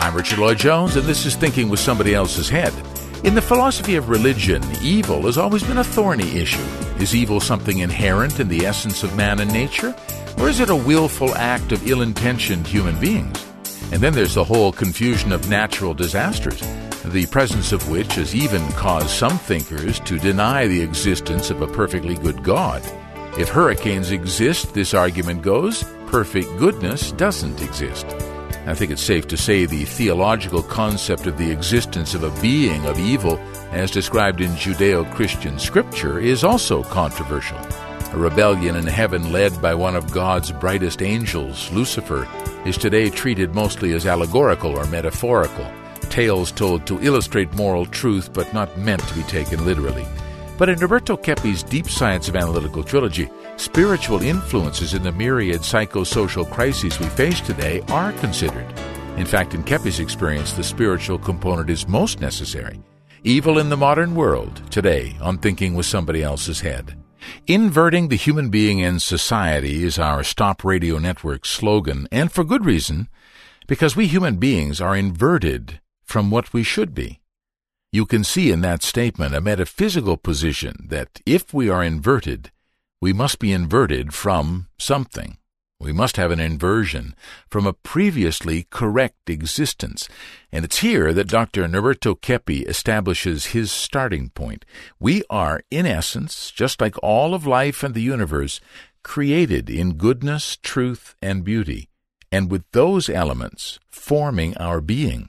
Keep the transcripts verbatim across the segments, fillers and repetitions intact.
I'm Richard Lloyd Jones, and this is Thinking with Somebody Else's Head. In the philosophy of religion, evil has always been a thorny issue. Is evil something inherent in the essence of man and nature? Or is it a willful act of ill-intentioned human beings? And then there's the whole confusion of natural disasters, the presence of which has even caused some thinkers to deny the existence of a perfectly good God. If hurricanes exist, this argument goes, perfect goodness doesn't exist. I think it's safe to say the theological concept of the existence of a being of evil, as described in Judeo-Christian scripture, is also controversial. A rebellion in heaven led by one of God's brightest angels, Lucifer, is today treated mostly as allegorical or metaphorical, tales told to illustrate moral truth but not meant to be taken literally. But in Roberto Keppe's Deep Science of Analytical trilogy, spiritual influences in the myriad psychosocial crises we face today are considered. In fact, in Keppe's experience, the spiritual component is most necessary. Evil in the modern world, today, on Thinking with Somebody Else's Head. Inverting the human being in society is our Stop Radio Network slogan, and for good reason, because we human beings are inverted from what we should be. You can see in that statement a metaphysical position that if we are inverted, we must be inverted from something. We must have an inversion from a previously correct existence. And it's here that Doctor Norberto Keppe establishes his starting point. We are, in essence, just like all of life and the universe, created in goodness, truth, and beauty, and with those elements forming our being.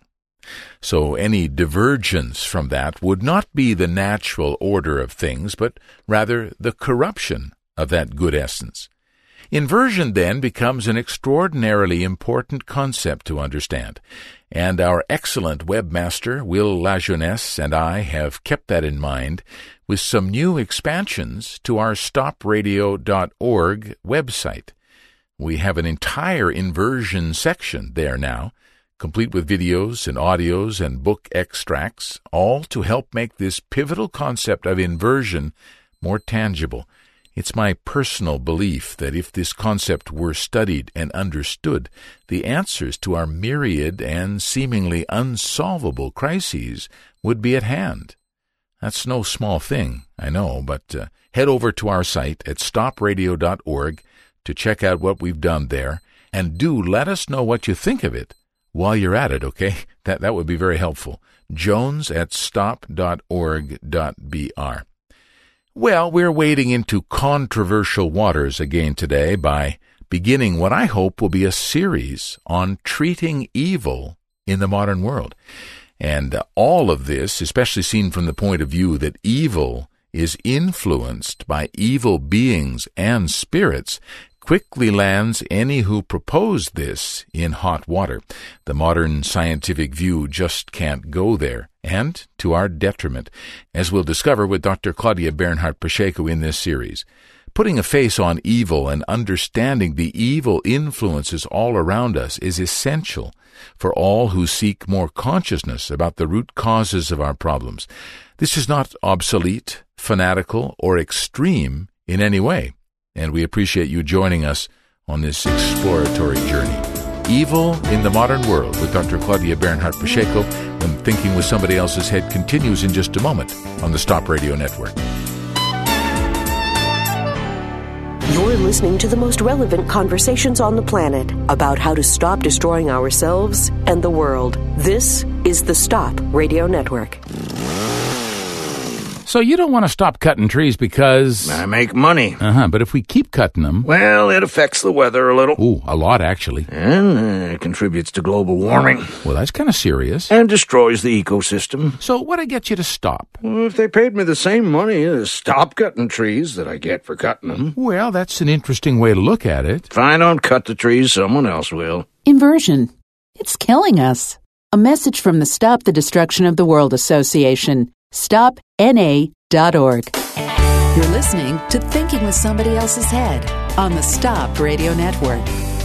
So any divergence from that would not be the natural order of things, but rather the corruption of that good essence. Inversion then becomes an extraordinarily important concept to understand, and our excellent webmaster, Will Lajeunesse, and I have kept that in mind with some new expansions to our stop radio dot org website. We have an entire inversion section there now, complete with videos and audios and book extracts, all to help make this pivotal concept of inversion more tangible. It's my personal belief that if this concept were studied and understood, the answers to our myriad and seemingly unsolvable crises would be at hand. That's no small thing, I know, but uh, head over to our site at stop radio dot org to check out what we've done there, and do let us know what you think of it while you're at it, okay? That that would be very helpful. Jones at stop dot org dot b r. Well, we're wading into controversial waters again today by beginning what I hope will be a series on treating evil in the modern world. And uh, all of this, especially seen from the point of view that evil is influenced by evil beings and spirits, quickly lands any who propose this in hot water. The modern scientific view just can't go there, and to our detriment, as we'll discover with Doctor Claudia Bernhardt Pacheco in this series. Putting a face on evil and understanding the evil influences all around us is essential for all who seek more consciousness about the root causes of our problems. This is not obsolete, fanatical, or extreme in any way, and we appreciate you joining us on this exploratory journey. Evil in the Modern World with Doctor Claudia Bernhardt Pacheco, when Thinking with Somebody Else's Head continues in just a moment on the Stop Radio Network. You're listening to the most relevant conversations on the planet about how to stop destroying ourselves and the world. This is the Stop Radio Network. So you don't want to stop cutting trees because... I make money. Uh-huh, but if we keep cutting them... Well, it affects the weather a little. Ooh, a lot, actually. And uh, it contributes to global warming. Well, that's kind of serious. And destroys the ecosystem. So what'd get you to stop? Well, if they paid me the same money to stop cutting trees that I get for cutting them... Well, that's an interesting way to look at it. If I don't cut the trees, someone else will. Inversion. It's killing us. A message from the Stop the Destruction of the World Association. stop N A dot org. You're listening to Thinking with Somebody Else's Head on the Stop Radio Network.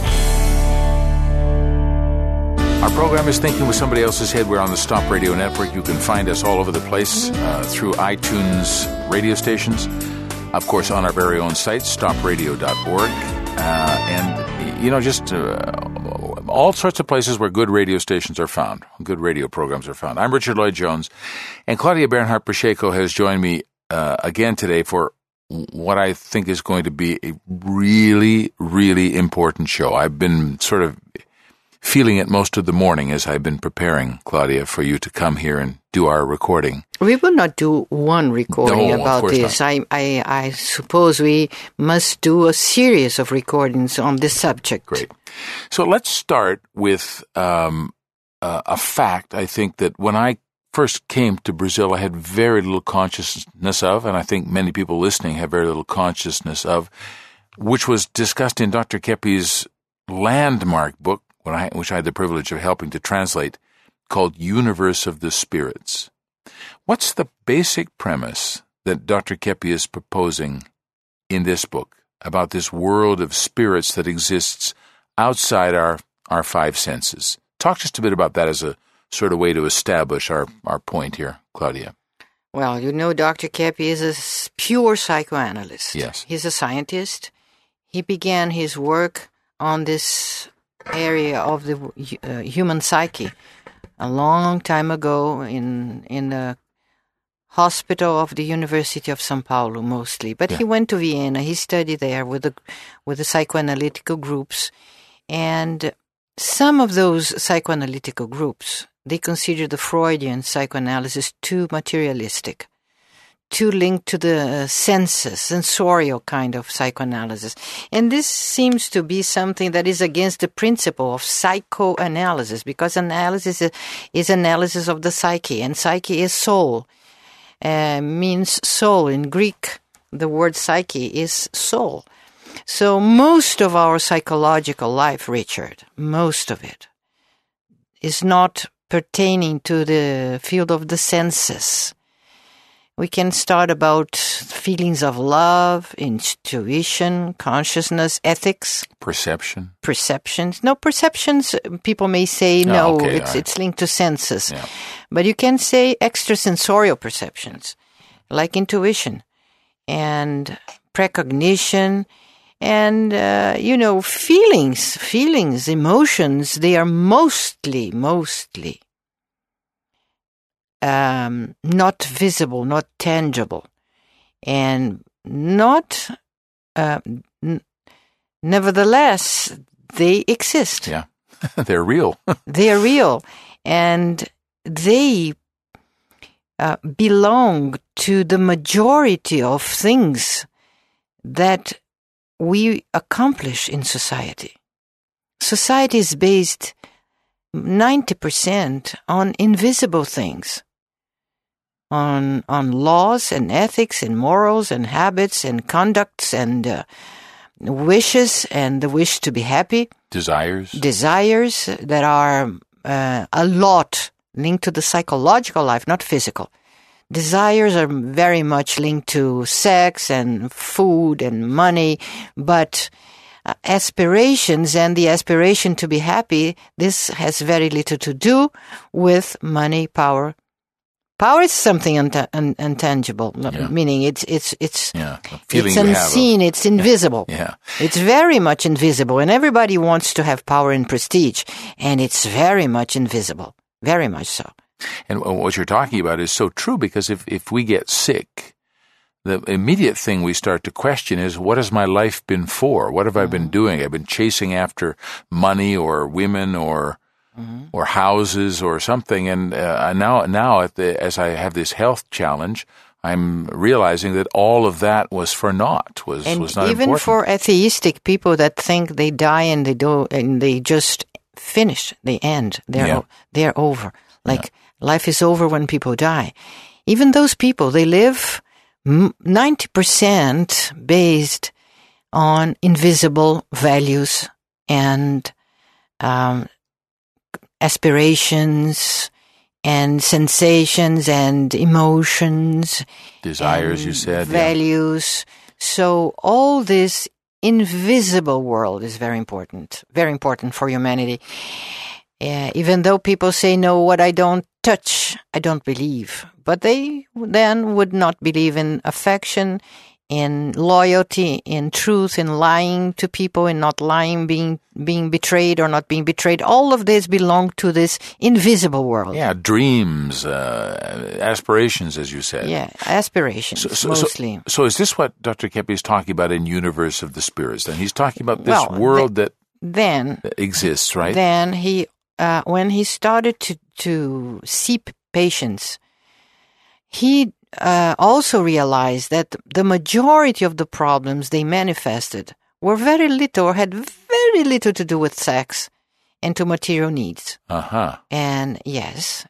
Our program is Thinking with Somebody Else's Head. We're on the Stop Radio Network. You can find us all over the place uh, through iTunes radio stations. Of course, on our very own site, stop radio dot org. Uh, and you know, just uh, all sorts of places where good radio stations are found, good radio programs are found. I'm Richard Lloyd-Jones, and Claudia Bernhardt-Pacheco has joined me uh, again today for what I think is going to be a really, really important show. I've been sort of feeling it most of the morning as I've been preparing, Claudia, for you to come here and do our recording. We will not do one recording no, about this. I, I, I suppose we must do a series of recordings on this subject. Great. So let's start with um, uh, a fact, I think, that when I first came to Brazil, I had very little consciousness of, and I think many people listening have very little consciousness of, which was discussed in Doctor Keppe's landmark book, when I, which I had the privilege of helping to translate, called Universe of the Spirits. What's the basic premise that Doctor Keppe is proposing in this book about this world of spirits that exists outside our, our five senses? Talk just a bit about that as a sort of way to establish our, our point here, Claudia. Well, you know, Doctor Keppe is a pure psychoanalyst. Yes. He's a scientist. He began his work on this area of the uh, human psyche a long time ago in in the hospital of the University of São Paulo, mostly. But yeah. He went to Vienna. He studied there with the with the psychoanalytical groups, and some of those psychoanalytical groups, they consider the Freudian psychoanalysis too materialistic, too linked to the senses, sensorial kind of psychoanalysis. And this seems to be something that is against the principle of psychoanalysis, because analysis is, is analysis of the psyche, and psyche is soul, uh, means soul. In Greek, the word psyche is soul. So most of our psychological life, Richard, most of it, is not pertaining to the field of the senses. We can start about feelings of love, intuition, consciousness, ethics. Perception. Perceptions. No, perceptions, people may say, no, oh, okay, it's, right. it's linked to senses. Yeah. But you can say extrasensorial perceptions, like intuition and precognition. And, uh, you know, feelings, feelings, emotions, they are mostly, mostly um, not visible, not tangible, and not, uh, n- nevertheless, they exist. Yeah, they're real. They are real, and they uh, belong to the majority of things that we accomplish in society. Society is based ninety percent on invisible things, on on laws and ethics and morals and habits and conducts and uh, wishes and the wish to be happy. Desires. Desires that are uh, a lot linked to the psychological life, not physical. Desires are very much linked to sex and food and money, but uh, aspirations and the aspiration to be happy, this has very little to do with money, power. Power is something unt- un- intangible, Yeah. meaning it's it's it's Yeah, a feeling it's you have of- unseen, it's invisible. Yeah. It's very much invisible, and everybody wants to have power and prestige, and it's very much invisible, very much so. And what you're talking about is so true, because if, if we get sick, the immediate thing we start to question is, what has my life been for? What have I been doing? I've been chasing after money or women or mm-hmm. or houses or something. And uh, now, now at the, as I have this health challenge, I'm realizing that all of that was for naught, was, and was not even important. for atheistic people that think they die and they do and they just finish, they end, they're Yeah. o- they're over. Like yeah. Life is over when people die. Even those people, they live ninety percent based on invisible values and um, aspirations and sensations and emotions. Desires, and you said. Values. Yeah. So all this invisible world is very important, very important for humanity. Uh, even though people say, no, what I don't touch, I don't believe. But they then would not believe in affection, in loyalty, in truth, in lying to people, in not lying, being being betrayed or not being betrayed. All of this belong to this invisible world. Yeah, dreams, uh, aspirations, as you said. Yeah, aspirations, so, so, mostly. So, so is this what Doctor Keppe is talking about in Universe of the Spirits? Then he's talking about this well, world th- that then exists, right? Then he, uh, when he started to to see p- patients, he uh, also realized that the majority of the problems they manifested were very little or had very little to do with sex and to material needs. Uh-huh. And yes.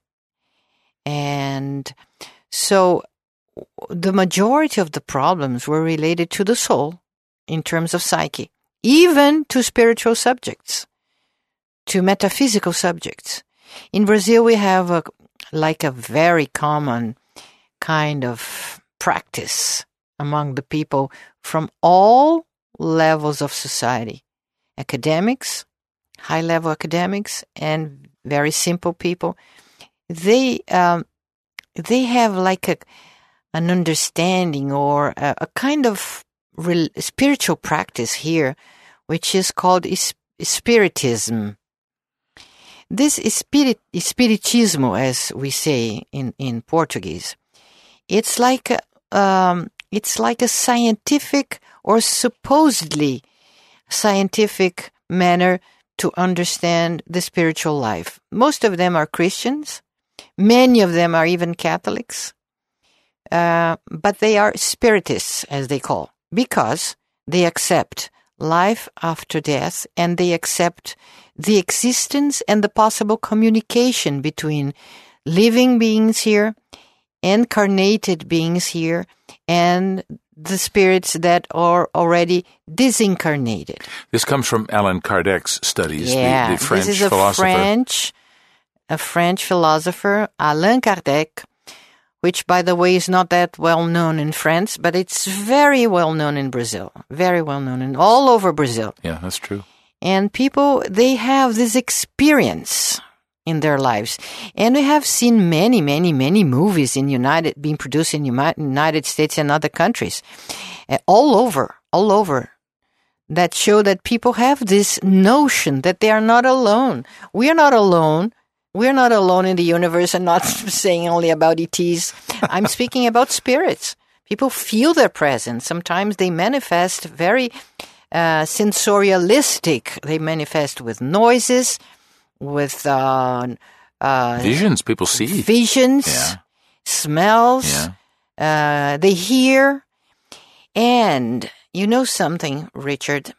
And so the majority of the problems were related to the soul in terms of psyche, even to spiritual subjects, to metaphysical subjects. In Brazil, we have a, like a very common kind of practice among the people from all levels of society, academics, high-level academics, and very simple people. They um, they have like a an understanding or a, a kind of real, spiritual practice here, which is called is, spiritism. This is spirit, spiritismo, as we say in, in Portuguese. It's like a, um, it's like a scientific or supposedly scientific manner to understand the spiritual life. Most of them are Christians. Many of them are even Catholics. Uh, but they are spiritists, as they call, because they accept life after death and they accept the existence and the possible communication between living beings here, incarnated beings here, and the spirits that are already disincarnated. This comes from Allan Kardec's studies, yeah, the, the French this is a philosopher. French, a French philosopher, Allan Kardec, which, by the way, is not that well known in France, but it's very well known in Brazil, very well known in all over Brazil. Yeah, that's true. And people, they have this experience in their lives. And we have seen many, many, many movies in United, being produced in United States and other countries, uh, all over, all over, that show that people have this notion that they are not alone. We are not alone. We're not alone in the universe, and not saying only about E Ts. I'm speaking about spirits. People feel their presence. Sometimes they manifest very uh, sensorialistic. They manifest with noises, with uh, uh, visions. People see visions, yeah. smells. Yeah. Uh, they hear, and you know something, Richard.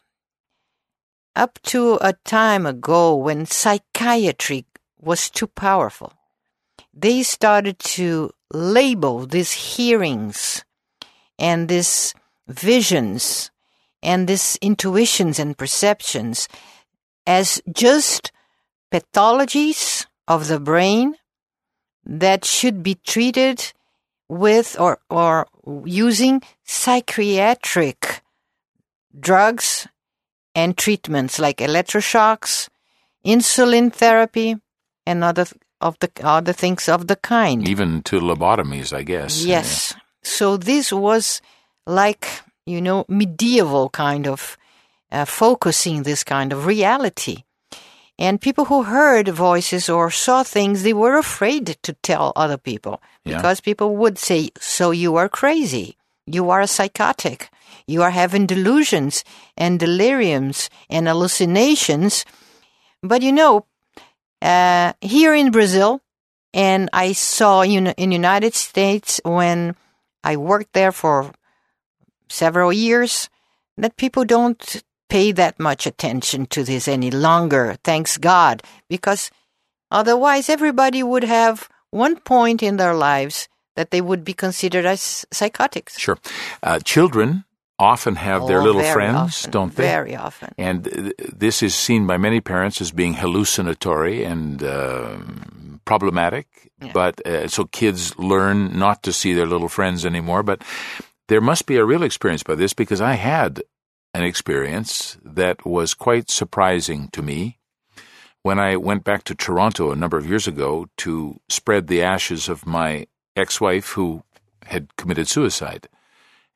Up to a time ago, when psychiatry was too powerful, they started to label these hearings and these visions and these intuitions and perceptions as just pathologies of the brain that should be treated with or, or using psychiatric drugs and treatments like electroshocks, insulin therapy, and other of the other things of the kind. Even to lobotomies, I guess. Yes. Yeah. So this was like, you know, medieval kind of uh, focusing this kind of reality. And people who heard voices or saw things, they were afraid to tell other people yeah. because people would say, so you are crazy. You are a psychotic. You are having delusions and deliriums and hallucinations. But you know, Uh, here in Brazil, and I saw in in United States when I worked there for several years, that people don't pay that much attention to this any longer, thanks God, because otherwise everybody would have one point in their lives that they would be considered as psychotics. Sure. Uh, children often have oh, their little very friends, often, don't they? Very often. And th- this is seen by many parents as being hallucinatory and uh, problematic. Yeah. But uh, so kids learn not to see their little friends anymore. But there must be a real experience by this, because I had an experience that was quite surprising to me when I went back to Toronto a number of years ago to spread the ashes of my ex-wife who had committed suicide.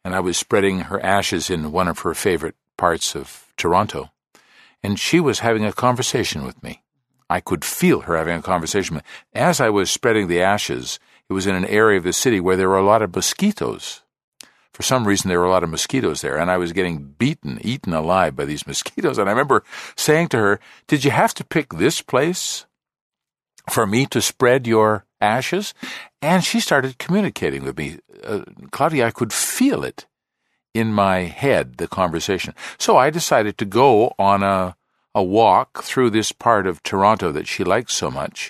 and I was spreading her ashes in one of her favorite parts of Toronto, and she was having a conversation with me. I could feel her having a conversation with me. As I was spreading the ashes, it was in an area of the city where there were a lot of mosquitoes. For some reason, there were a lot of mosquitoes there, and I was getting beaten, eaten alive by these mosquitoes. And I remember saying to her, "Did you have to pick this place for me to spread your ashes?" And she started communicating with me. Uh, Claudia, I could feel it in my head, the conversation. So I decided to go on a, a walk through this part of Toronto that she liked so much,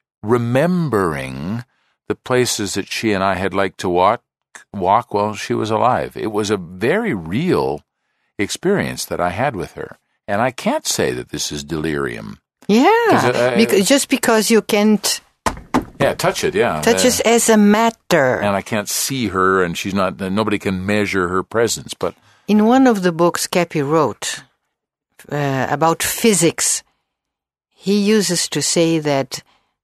remembering the places that she and I had liked to walk, walk while she was alive. It was a very real experience that I had with her. And I can't say that this is delirium. Yeah, uh, because, just because you can't yeah, touch it, yeah. touch uh, it as a matter. And I can't see her, and she's not, nobody can measure her presence. But in one of the books Kepi wrote uh, about physics, he uses to say that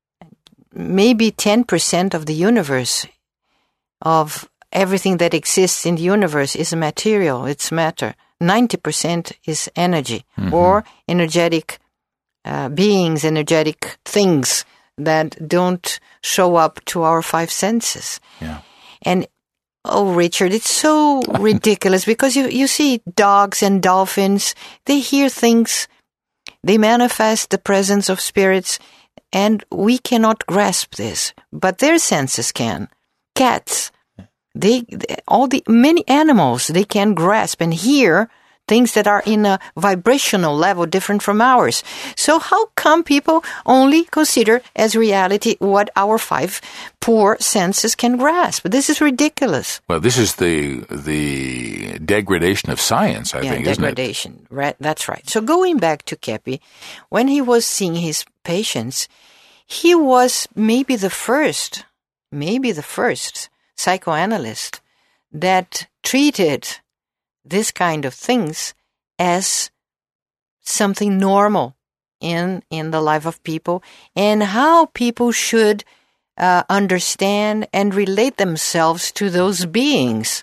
maybe ten percent of the universe, of everything that exists in the universe, is material, it's matter. ninety percent is energy, mm-hmm. or energetic uh, beings, energetic things that don't show up to our five senses. Yeah. And, oh, Richard, it's so ridiculous because you, you see dogs and dolphins, they hear things, they manifest the presence of spirits, and we cannot grasp this, but their senses can. Cats, they, all the many animals, they can grasp and hear things that are in a vibrational level different from ours. So how come people only consider as reality what our five poor senses can grasp? This is ridiculous. Well, this is the the degradation of science, I yeah, think, degradation. isn't it? Right, that's right. So going back to Kepi, when he was seeing his patients, he was maybe the first, maybe the first psychoanalyst that treated this kind of things as something normal in in the life of people, and how people should uh, understand and relate themselves to those beings.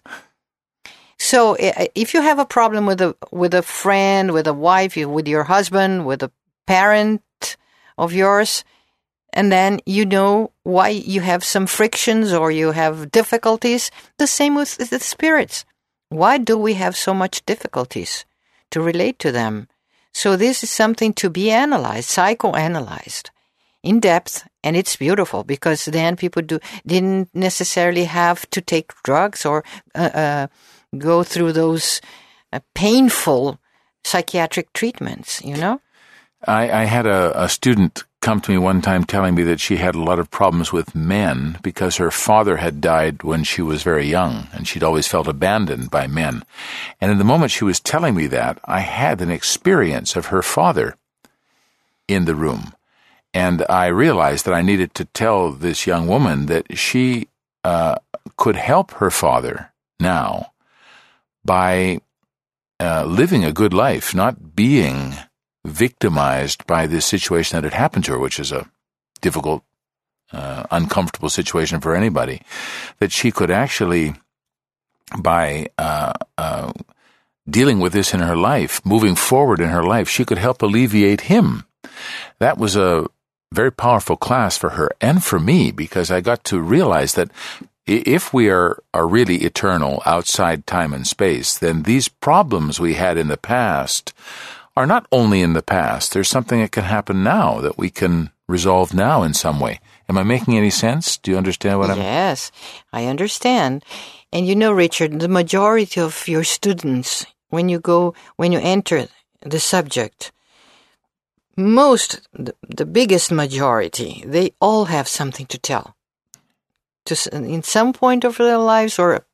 So if you have a problem with a with a friend, with a wife, with your husband, with a parent of yours, and then you know why you have some frictions or you have difficulties, the same with the spirits. Why do we have so much difficulties to relate to them? So this is something to be analyzed, psychoanalyzed in depth, and it's beautiful because then people do didn't necessarily have to take drugs or uh, uh, go through those uh, painful psychiatric treatments, you know? I, I had a, a student come to me one time telling me that she had a lot of problems with men because her father had died when she was very young, and she'd always felt abandoned by men. And in the moment she was telling me that, I had an experience of her father in the room. And I realized that I needed to tell this young woman that she uh, could help her father now by uh, living a good life, not being victimized by this situation that had happened to her, which is a difficult, uh, uncomfortable situation for anybody, that she could actually, by uh, uh, dealing with this in her life, moving forward in her life, she could help alleviate him. That was a very powerful class for her and for me, because I got to realize that if we are, are really eternal outside time and space, then these problems we had in the past are not only in the past. There's something that can happen now that we can resolve now in some way. Am I making any sense? Do you understand what I'm... Yes, I understand. And you know, Richard, the majority of your students, when you go, when you enter the subject, most, the, the biggest majority, they all have something to tell. To, in some point of their lives, or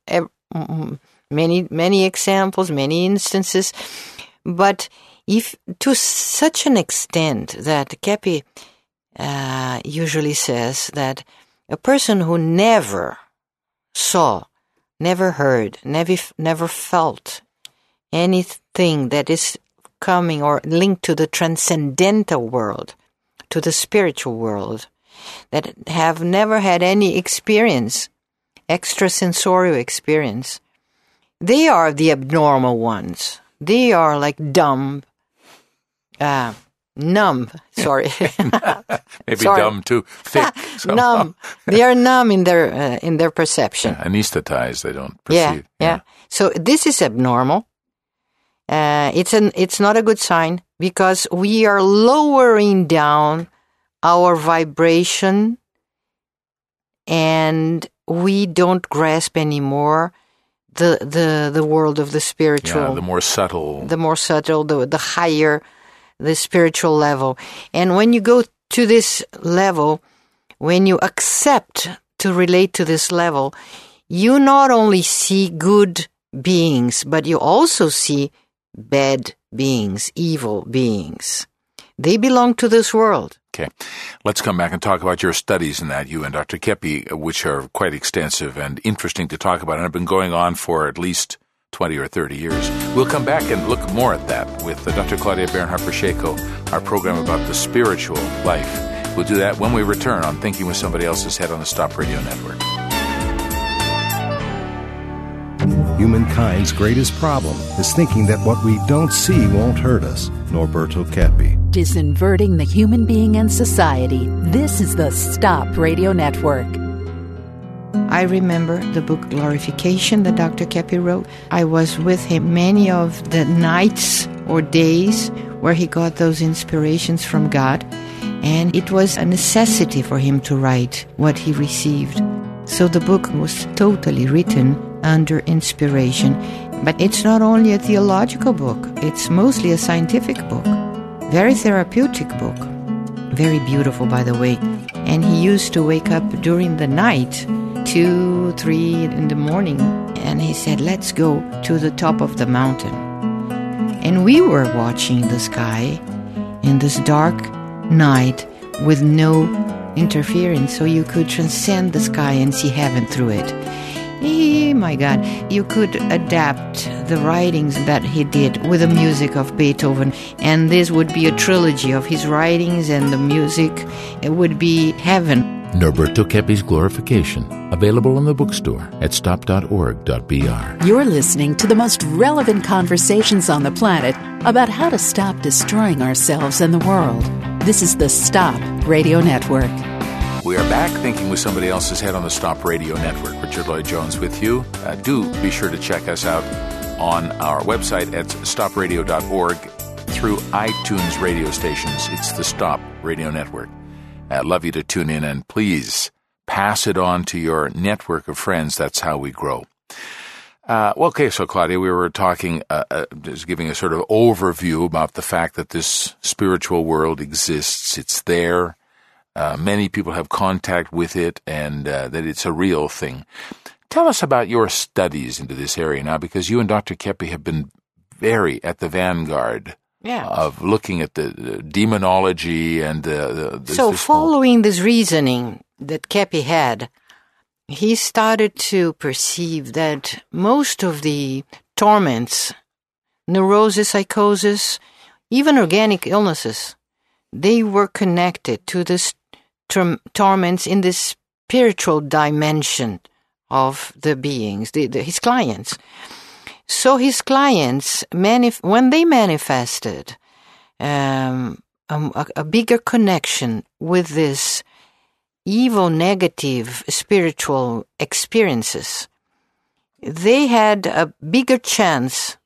many, many examples, many instances. But if to such an extent that Kepi uh, usually says that a person who never saw, never heard, never never felt anything that is coming or linked to the transcendental world, to the spiritual world, that have never had any experience, extrasensorial experience, they are the abnormal ones. They are like dumb, uh, numb, sorry. Maybe sorry. dumb too thick. Numb. They are numb in their uh, in their perception. Yeah, anesthetized, they don't perceive. Yeah, yeah. So this is abnormal. Uh, it's an it's not a good sign because we are lowering down our vibration and we don't grasp anymore the the the world of the spiritual. Yeah, the more subtle. The more subtle, the the higher the spiritual level. And when you go to this level, when you accept to relate to this level, you not only see good beings, but you also see bad beings, evil beings. They belong to this world. Okay. Let's come back and talk about your studies in that, you and Doctor Keppe, which are quite extensive and interesting to talk about and have been going on for at least twenty or thirty years. We'll come back and look more at that with Doctor Claudia Bernhardt-Pacheco, our program about the spiritual life. We'll do that when we return on Thinking with Somebody Else's Head on the Stop Radio Network. Humankind's greatest problem is thinking that what we don't see won't hurt us. Norberto Keppe. Disinverting the human being and society. This is the Stop Radio Network. I remember the book Glorification that Doctor Keppe wrote. I was with him many of the nights or days where he got those inspirations from God, and it was a necessity for him to write what he received. So the book was totally written under inspiration. But it's not only a theological book, it's mostly a scientific book. Very therapeutic book. Very beautiful, by the way. And he used to wake up during the night, two, three in the morning, and he said, let's go to the top of the mountain. And we were watching the sky in this dark night with no interference, so you could transcend the sky and see heaven through it. Oh my God, you could adapt the writings that he did with the music of Beethoven, and this would be a trilogy of his writings and the music. It would be heaven. Norberto Keppe's Glorification, available in the bookstore at stop dot org dot b r. You're listening to the most relevant conversations on the planet about how to stop destroying ourselves and the world. This is the Stop Radio Network. We are back thinking with somebody else's head on the Stop Radio Network. Richard Lloyd-Jones with you. Uh, do be sure to check us out on our website at stop radio dot org through iTunes radio stations. It's the Stop Radio Network. I'd love you to tune in, and please pass it on to your network of friends. That's how we grow. Uh, well, okay, so Claudia, we were talking, uh, uh, just giving a sort of overview about the fact that this spiritual world exists. It's there. Uh, many people have contact with it, and uh, that it's a real thing. Tell us about your studies into this area now, because you and Doctor Keppe have been very at the vanguard yeah. of looking at the, the demonology and the... the so this following whole... this reasoning that Keppe had, he started to perceive that most of the torments, neurosis, psychosis, even organic illnesses, they were connected to this tor- torments in this spiritual dimension of the beings, the, the, his clients. So his clients, manif- when they manifested um, a, a bigger connection with this evil, negative spiritual experiences, they had a bigger chance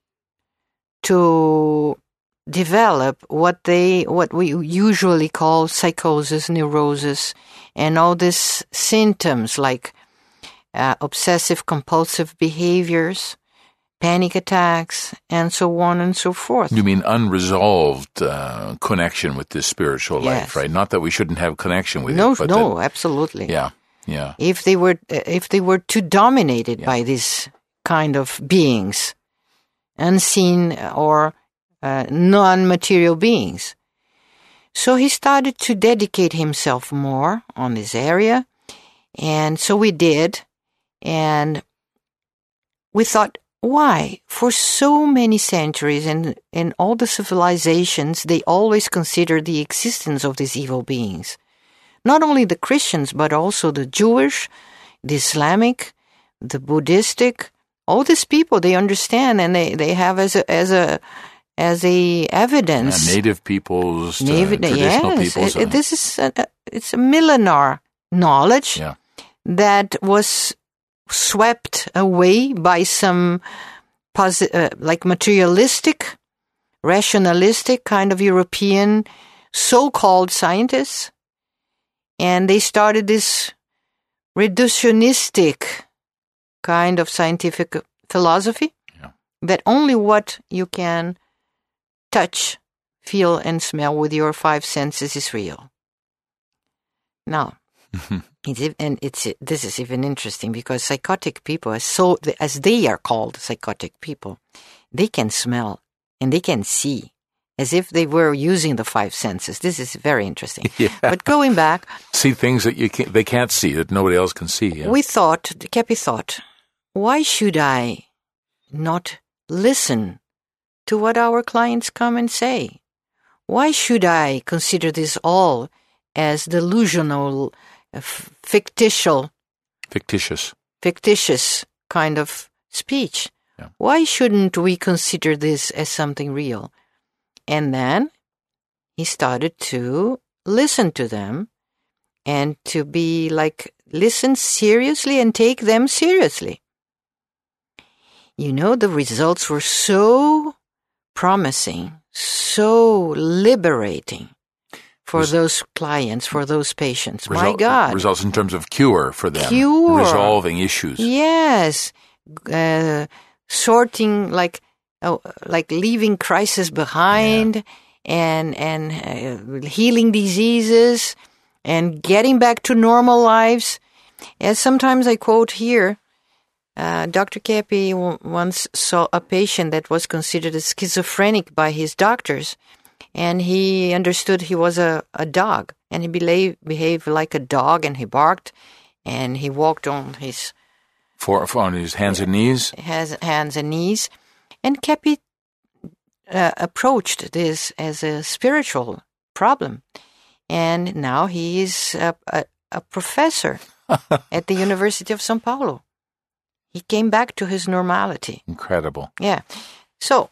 to develop what they what we usually call psychosis, neurosis, and all these symptoms like uh, obsessive compulsive behaviors, panic attacks, and so on and so forth. You mean unresolved uh, connection with this spiritual yes. life, right? Not that we shouldn't have connection with no, it. But no, that, absolutely. Yeah, yeah. If they were, if they were too dominated yeah. by these kind of beings, unseen or uh, non-material beings. So he started to dedicate himself more on this area, and so we did, and we thought, why? For so many centuries and in all the civilizations, they always considered the existence of these evil beings. Not only the Christians, but also the Jewish, the Islamic, the Buddhistic, all these people, they understand, and they, they have as a, as a, as a evidence. Yeah, native peoples, Native, uh, traditional yes. peoples. It, it, this is, a, it's a millennial knowledge yeah. that was swept away by some posi- uh, like materialistic, rationalistic kind of European so-called scientists. And they started this reductionistic kind of scientific philosophy yeah. that only what you can touch, feel, and smell with your five senses is real. Now, it's, and it's this is even interesting because psychotic people, as so as they are called psychotic people, they can smell and they can see as if they were using the five senses. This is very interesting. Yeah. But going back, see things that you can't, they can't see, that nobody else can see. Yeah. We thought, Kepi thought, why should I not listen to what our clients come and say? Why should I consider this all as delusional, uh, fictitious, fictitious, fictitious kind of speech? Yeah. Why shouldn't we consider this as something real? And then he started to listen to them and to be like, listen seriously and take them seriously. You know, the results were so promising, so liberating for Res- those clients, for those patients. Result, My God. Results in terms of cure for them. Cure. Resolving issues. Yes. Uh, sorting, like, oh, like leaving crisis behind Yeah. and, and uh, healing diseases and getting back to normal lives. As sometimes I quote here, Uh, Doctor Kepi w- once saw a patient that was considered a schizophrenic by his doctors, and he understood he was a, a dog, and he behaved, behaved like a dog, and he barked, and he walked on his For, for on his hands and knees. has, hands and knees. And Kepi uh, approached this as a spiritual problem, and now he is a, a, a professor at the University of São Paulo. He came back to his normality. Incredible. Yeah. So.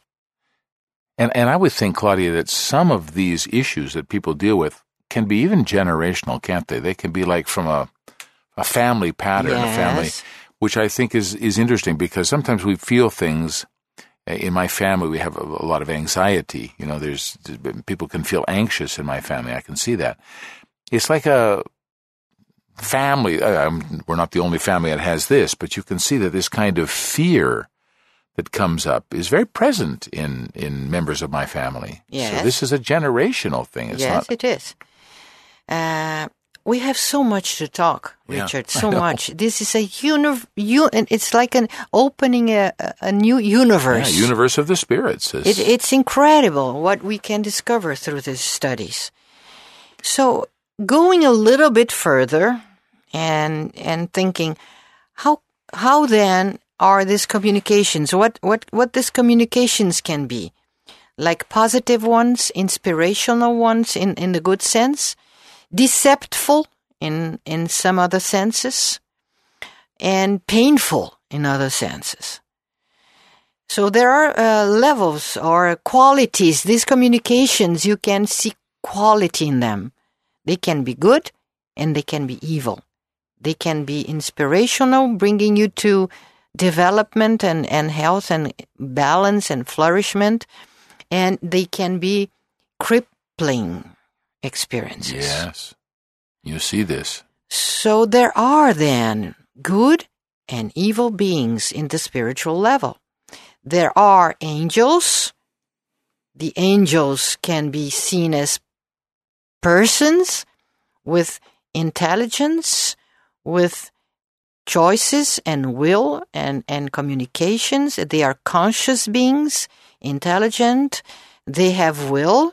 And and I would think, Claudia, that some of these issues that people deal with can be even generational, can't they? They can be like from a a family pattern, Yes. a family, which I think is, is interesting because sometimes we feel things. In my family, we have a, a lot of anxiety. You know, there's people can feel anxious in my family. I can see that. It's like a family, um, we're not the only family that has this, but you can see that this kind of fear that comes up is very present in, in members of my family. Yes. So this is a generational thing. It's yes, not, it is. Uh, we have so much to talk, Yeah, Richard, I so know. much. This is a uni- u- and it's like an opening a, a new universe. yeah, universe of the spirits. Is, It, it's incredible what we can discover through these studies. So, going a little bit further and and thinking, how how then are these communications? What what what these communications can be, like positive ones, inspirational ones in, in the good sense, deceptful in in some other senses, and painful in other senses. So there are uh, levels or qualities. These communications, you can see quality in them. They can be good and they can be evil. They can be inspirational, bringing you to development and, and health and balance and flourishment. And they can be crippling experiences. yes. You see this. So there are then good and evil beings in the spiritual level. There are angels. The angels can be seen as persons with intelligence, with choices and will and, and communications. They are conscious beings, intelligent. They have will.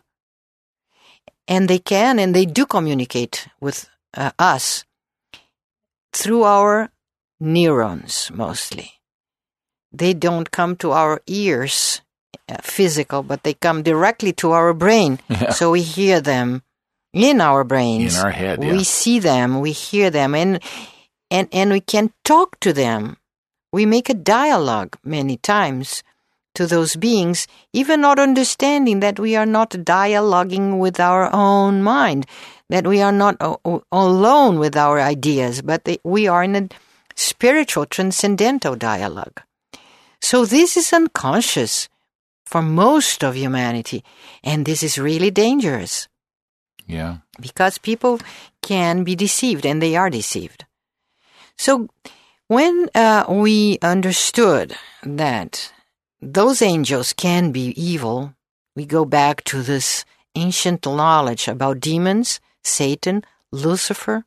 And they can and they do communicate with uh, us through our neurons mostly. They don't come to our ears, uh, physical, but they come directly to our brain. Yeah. So we hear them in our brains. In our head, yeah. We see them, we hear them, and and and we can talk to them we make a dialogue many times to those beings, even not understanding that we are not dialoguing with our own mind, that we are not o- alone with our ideas, but that we are in a spiritual, transcendental dialogue. So this is unconscious for most of humanity, and this is really dangerous. Yeah. Because people can be deceived, and they are deceived. So when uh, we understood that those angels can be evil, we go back to this ancient knowledge about demons, Satan, Lucifer,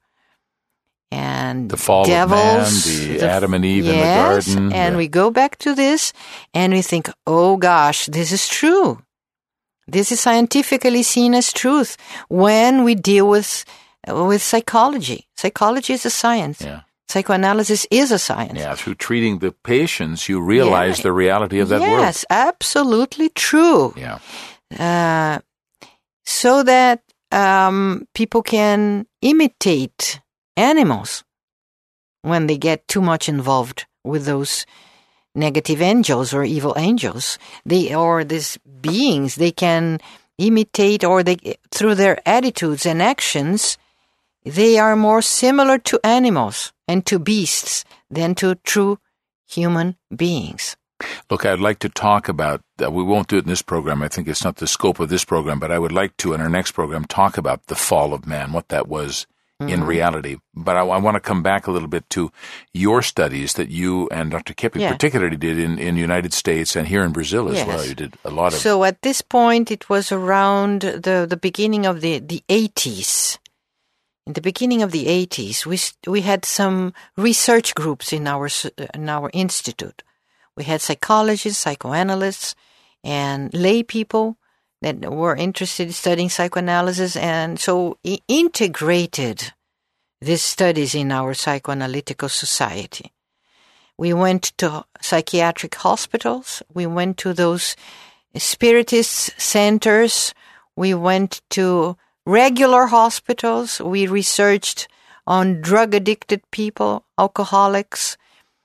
and the fall devils, of man, the, the Adam and Eve yes, in the garden. And the... we go back to this and we think, oh gosh, this is true. This is scientifically seen as truth when we deal with with psychology. Psychology is a science. Yeah. Psychoanalysis is a science. Yeah, through treating the patients, you realize yeah. the reality of that yes, world. Yes, absolutely true. Yeah. Uh, so that um, people can imitate animals when they get too much involved with those negative angels or evil angels. They or these beings, they can imitate, or they through their attitudes and actions, they are more similar to animals and to beasts than to true human beings. Look, I'd like to talk about, uh, we won't do it in this program. I think it's not the scope of this program, but I would like to, in our next program, talk about the fall of man, what that was mm-hmm. in reality. But I, I want to come back a little bit to your studies that you and Doctor Kepi yeah. particularly did in, in the United States and here in Brazil as yes. well. You did a lot of... So at this point, it was around the, the beginning of the, the eighties. In the beginning of the eighties, we we had some research groups in our in our institute. We had psychologists, psychoanalysts, and lay people that were interested in studying psychoanalysis, and so we integrated these studies in our psychoanalytical society. We went to psychiatric hospitals. We went to those spiritist centers. We went to regular hospitals. We researched on drug-addicted people, alcoholics.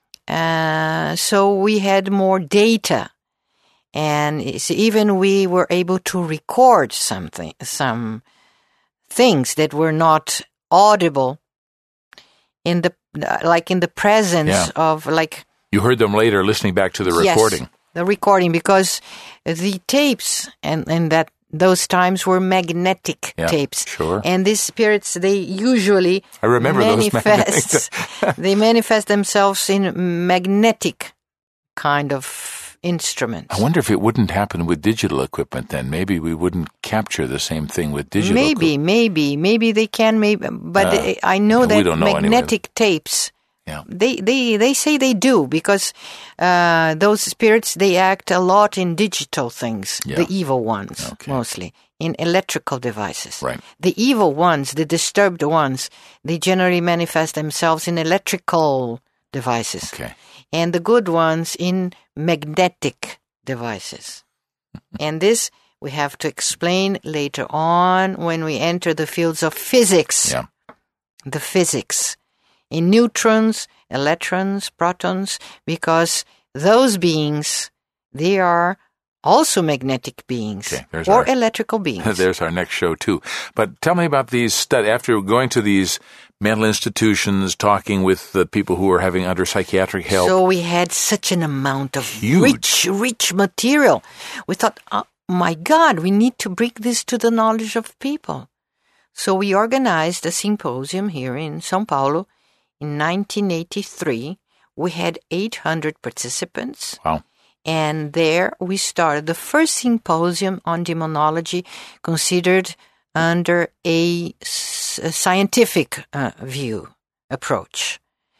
Uh, so we had more data. And it's, even we were able to record something, some things that were not audible in the, like in the presence yeah. of, like... You heard them later listening back to the recording. Yes, the recording, because the tapes and, and that those times were magnetic yeah, tapes. Sure. And these spirits, they usually I remember manifest, those they manifest themselves in magnetic kind of instruments. I wonder if it wouldn't happen with digital equipment then. Maybe we wouldn't capture the same thing with digital Maybe, equipment. maybe. Maybe they can, maybe. But Uh, I know that know magnetic anyway. tapes... Yeah. They, they they say they do, because uh, those spirits, they act a lot in digital things, Yeah. the evil ones, Okay. mostly, in electrical devices. Right. The evil ones, the disturbed ones, they generally manifest themselves in electrical devices. Okay. And the good ones in magnetic devices. And this we have to explain later on when we enter the fields of physics. Yeah. The physics. In neutrons, electrons, protons, because those beings, they are also magnetic beings Okay, there's or our- electrical beings. There's our next show, too. But tell me about these studies. After going to these mental institutions, talking with the people who are having under psychiatric help. So we had such an amount of Huge. rich, rich material. We thought, oh my God, we need to bring this to the knowledge of people. So we organized a symposium here in São Paulo. In nineteen eighty-three, we had eight hundred participants. Wow. And there we started the first symposium on demonology considered under a, s- a scientific uh, view, approach.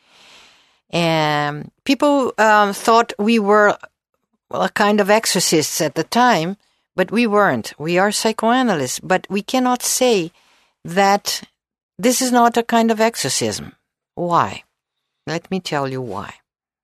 And people um, thought we were well, a kind of exorcists at the time, but we weren't. We are psychoanalysts, but we cannot say that this is not a kind of exorcism. Why? Let me tell you why.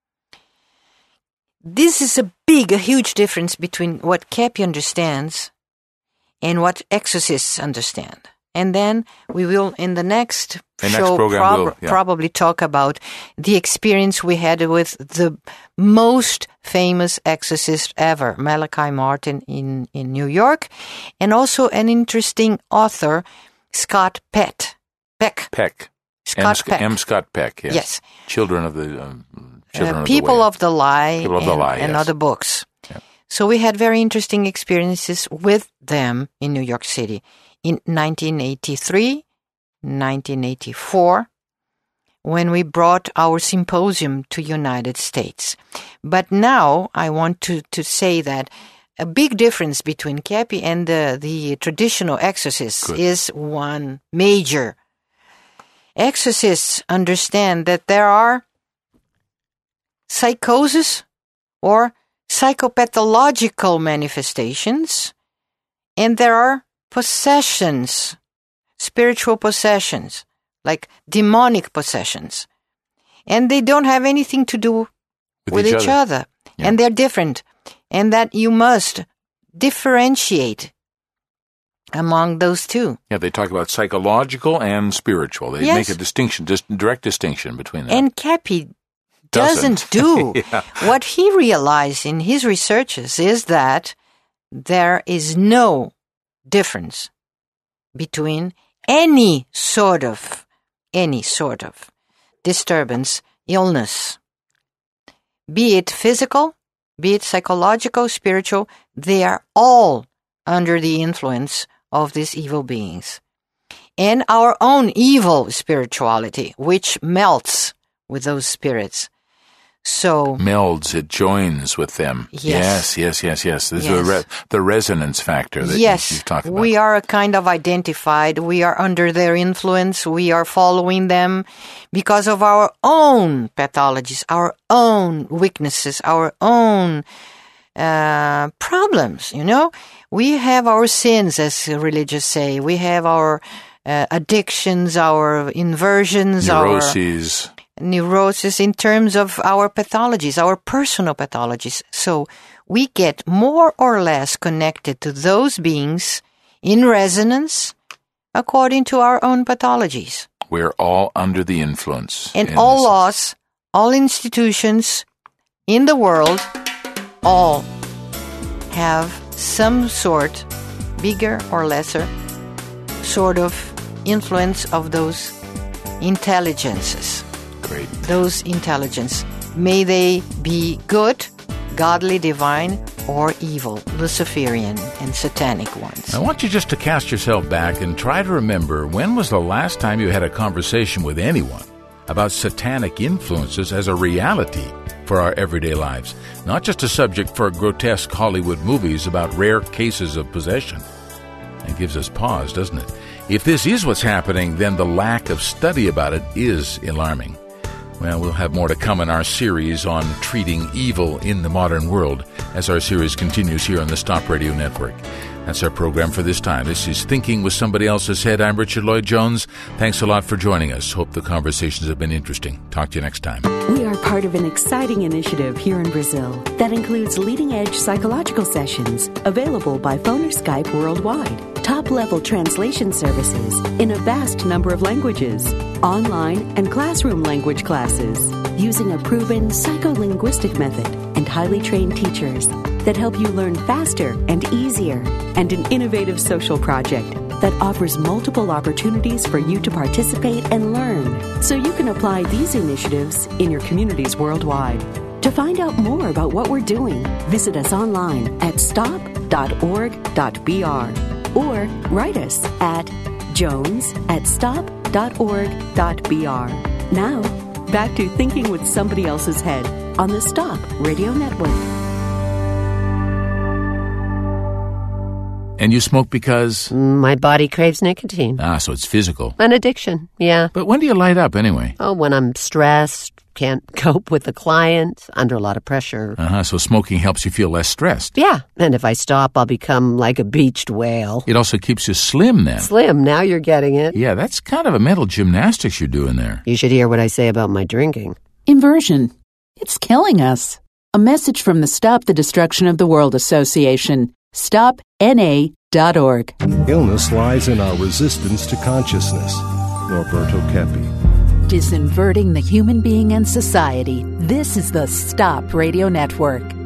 This is a big, a huge difference between what Kepi understands and what exorcists understand. And then we will, in the next The next show, program prob- will, yeah. probably talk about the experience we had with the most famous exorcist ever, Malachi Martin in, in New York, and also an interesting author, Scott Peck. Peck. Peck. Scott M. Peck. M. Scott Peck, yes. Yes. Children of the... Um, children Uh, of People the Way. of the Lie, People of the and, Lie, and yes. other books. Yeah. So we had very interesting experiences with them in New York City in nineteen eighty-three, nineteen eighty-four, when we brought our symposium to United States. But now I want to, to say that a big difference between Kepi and the, the traditional exorcists Good. is one major. Exorcists understand that there are psychosis or psychopathological manifestations, and there are possessions, spiritual possessions, like demonic possessions. And they don't have anything to do With with, each each, other. other. Yeah. And they're different. And that you must differentiate among those two. Yeah, they talk about psychological and spiritual. They Yes. make a distinction, just direct distinction between them. And Kepi Doesn't. doesn't, do. Yeah. What he realized in his researches is that there is no difference between any sort of, any sort of disturbance, illness, be it physical, be it psychological, spiritual, they are all under the influence of these evil beings. And our own evil spirituality, which melts with those spirits. So, Melds, it joins with them. Yes. Yes, yes, yes, yes. This is Yes. the, re- the resonance factor that yes, you, you've talked about. we are a kind of identified. We are under their influence. We are following them because of our own pathologies, our own weaknesses, our own uh, problems, you know? We have our sins, as religious say. We have our uh, addictions, our inversions, our Neuroses. neurosis in terms of our pathologies, our personal pathologies. So we get more or less connected to those beings in resonance according to our own pathologies. We're all under the influence. And in all this- laws, all institutions in the world, all have some sort, bigger or lesser, sort of influence of those intelligences. Great. Those intelligence, may they be good, godly, divine, or evil, Luciferian and satanic ones. I want you just to cast yourself back and try to remember, when was the last time you had a conversation with anyone about satanic influences as a reality for our everyday lives, not just a subject for grotesque Hollywood movies about rare cases of possession. It gives us pause, doesn't it? If this is what's happening, then the lack of study about it is alarming. Well, we'll have more to come in our series on treating evil in the modern world as our series continues here on the Stop Radio Network. That's our program for this time. This is Thinking with Somebody Else's Head. I'm Richard Lloyd Jones. Thanks a lot for joining us. Hope the conversations have been interesting. Talk to you next time. We are part of an exciting initiative here in Brazil that includes leading-edge psychological sessions available by phone or Skype worldwide, top-level translation services in a vast number of languages, online and classroom language classes, using a proven psycholinguistic method and highly trained teachers that help you learn faster and easier, and an innovative social project that offers multiple opportunities for you to participate and learn, so you can apply these initiatives in your communities worldwide. To find out more about what we're doing, visit us online at stop dot org dot b r or write us at jones at stop dot org dot b r. Now, back to Thinking with Somebody Else's Head on the Stop Radio Network. And you smoke because? My body craves nicotine. Ah, so it's physical. An addiction, yeah. But when do you light up anyway? Oh, when I'm stressed, can't cope with a client, under a lot of pressure. Uh-huh, so smoking helps you feel less stressed. Yeah, and if I stop, I'll become like a beached whale. It also keeps you slim then. Slim, now you're getting it. Yeah, that's kind of a mental gymnastics you're doing there. You should hear what I say about my drinking. Inversion. It's killing us. A message from the Stop the Destruction of the World Association. stop N A dot org. Illness lies in our resistance to consciousness. Norberto Kepi. Disinverting the human being and society. This is the Stop Radio Network.